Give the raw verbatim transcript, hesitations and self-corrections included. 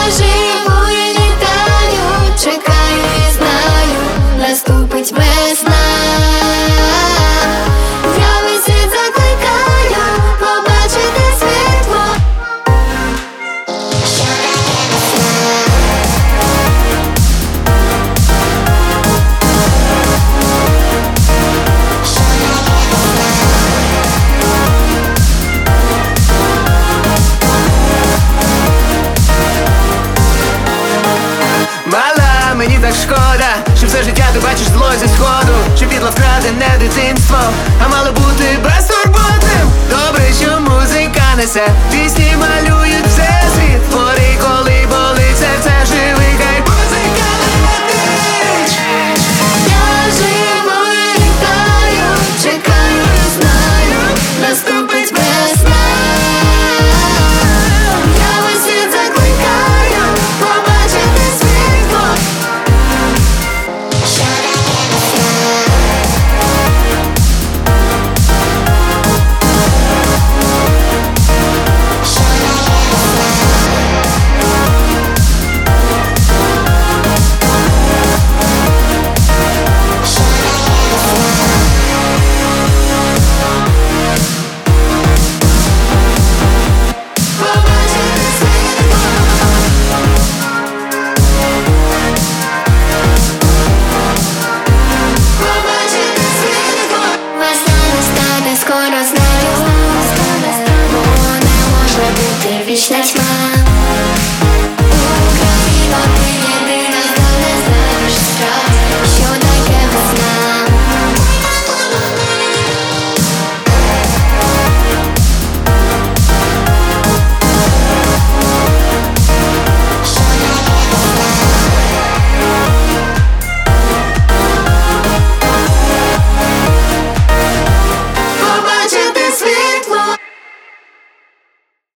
живу і літаю, чекаю і знаю, наступить весна. Я весь світ закликаю побачити світло. Мала, мені так шкода, що все життя ти бачиш зло зі сходу, що підло вкрадене дитинство, а мало бути безтурботним. Добре, що музика несе, пісні малюють всесвіт, твори, коли болить серце живий, хай музика летить. Я живу і літаю, чекаю і знаю, наступить весна. Я весь світ закликаю побачити світло. Побачити світло. Побачити світло. Весна настане скоро, знаю, бо не може бути вічна тьма.